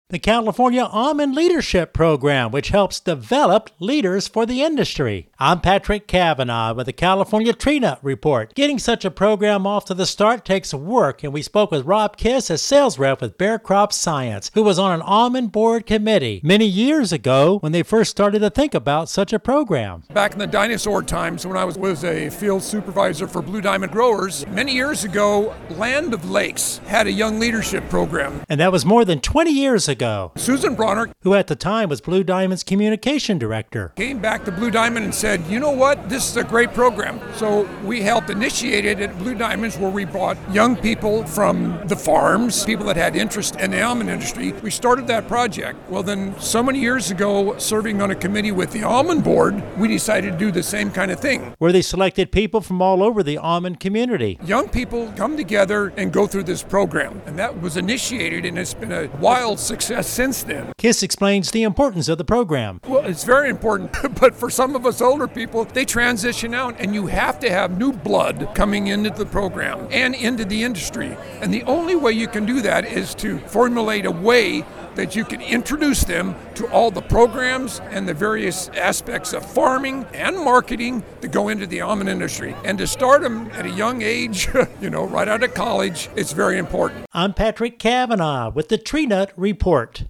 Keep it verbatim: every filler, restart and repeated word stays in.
the California Almond Leadership Program, which helps develop leaders for the industry. I'm Patrick Cavanaugh with the California Tree Nut Report. Getting such a program off to the start takes work, and we spoke with Rob Kiss, a sales rep with Bear Crop Science, who was on an almond board committee many years ago when they first started to think about such a program. Back in the dinosaur times when I was, was a field supervisor for Blue Diamond growers, many years ago, Land of Lakes had a young leadership program. And that was more than twenty years ago. Susan Bronner, who at the time was Blue Diamond's communication director, came back to Blue Diamond and said, you know what, this is a great program. So we helped initiate it at Blue Diamonds, where we brought young people from the farms, people that had interest in the almond industry. We started that project. Well, then so many years ago, serving on a committee with the almond board, we decided to do the same kind of thing, where they selected people from all over the almond community. Young people come together and go through this program, and that was initiated, and it's been a wild success since then. Kiss explains the importance of the program. Well, it's very important, but for some of us older people, they transition out, and you have to have new blood coming into the program and into the industry. And the only way you can do that is to formulate a way that you can introduce them to all the programs and the various aspects of farming and marketing that go into the almond industry. And to start them at a young age, you know, right out of college, it's very important. I'm Patrick Cavanaugh with the Tree Nut Report.